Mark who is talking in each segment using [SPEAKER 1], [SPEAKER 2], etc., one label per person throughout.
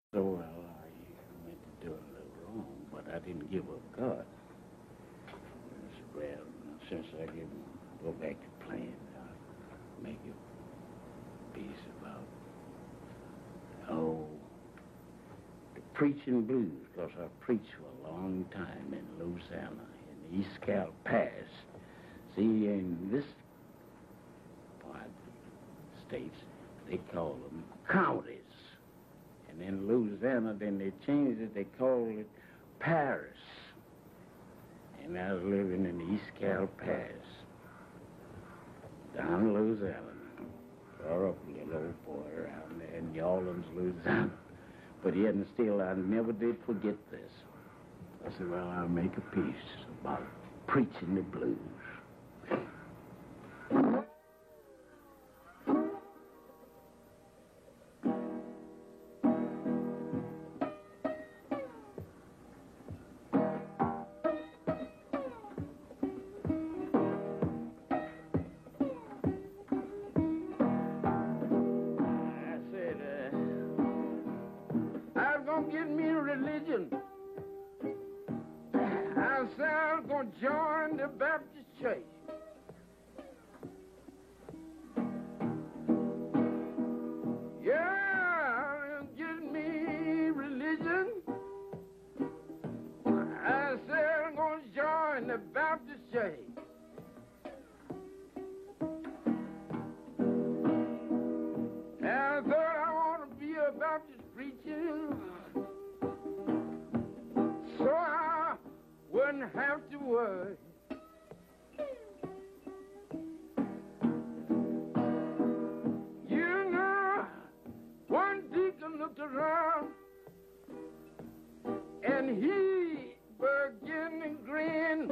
[SPEAKER 1] So, well, I went to do a little wrong, but I didn't give up God. I said, well, since I can go back to playing, I'll make a piece about, oh, the preaching blues, because I preached for a long time in Louisiana, in the East Cal Pass. See, in this part of the states, they call them counties. And in Louisiana, then they changed it, they called it Paris. And I was living in the East Cal Pass, down in Louisiana. Grew up a little old boy around there in New Orleans, Louisiana. But yet and still, I never did forget this. I said, well, I'll make a piece about preaching the blues. Get me a religion. I said I'm gonna join the Baptist Church. Yeah, get me religion. I said I'm gonna join the Baptist Church. And I thought I want to be a Baptist preacher, so I wouldn't have to worry. You know, one deacon looked around, and he began to grin.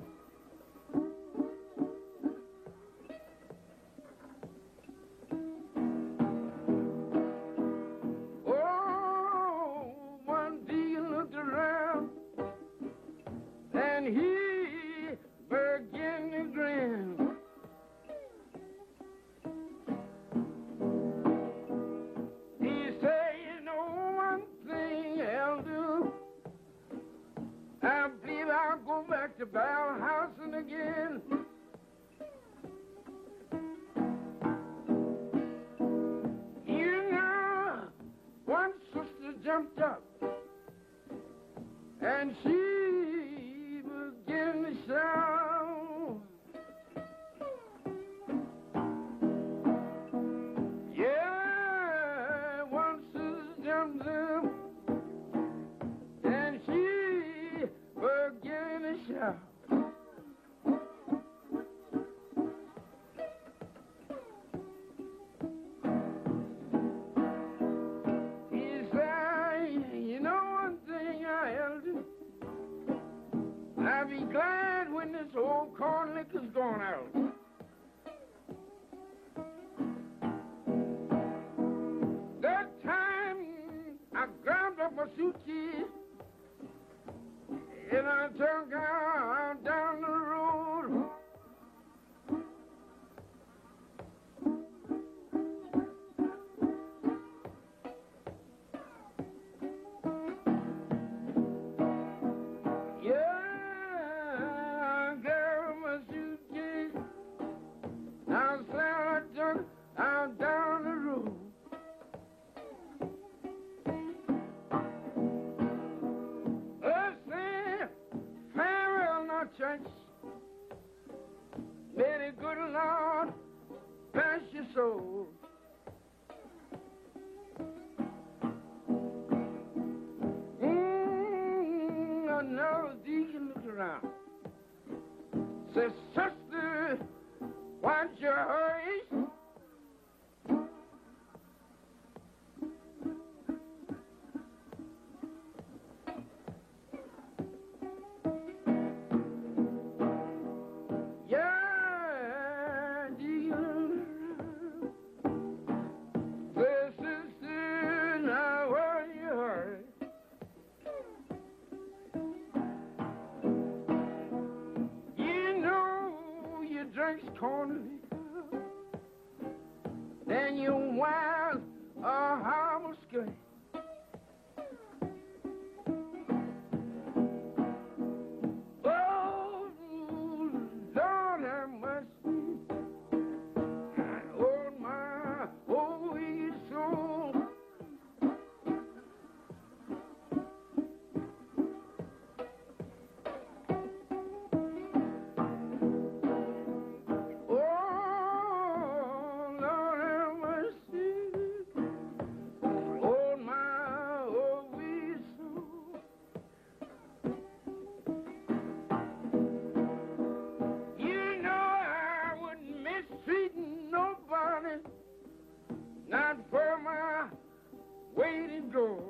[SPEAKER 1] And he began to grin. He said, you know one thing, Elder, I believe I'll go back to Valhausen again. You know, one sister jumped up, and she began to shout. Yeah, one sister jumped up, and she began to shout. He said, you know one thing, Elder, I'll be glad when this old corn liquor's gone out. That time I grabbed up my suitcase and I took out down the road. Out down the road. Let's say farewell now, church. May the good Lord bless your soul. Another deacon looked around. Said, sister, watch your hurry. Drinks corn liquor, then you wild a harmless skirt.
[SPEAKER 2] door.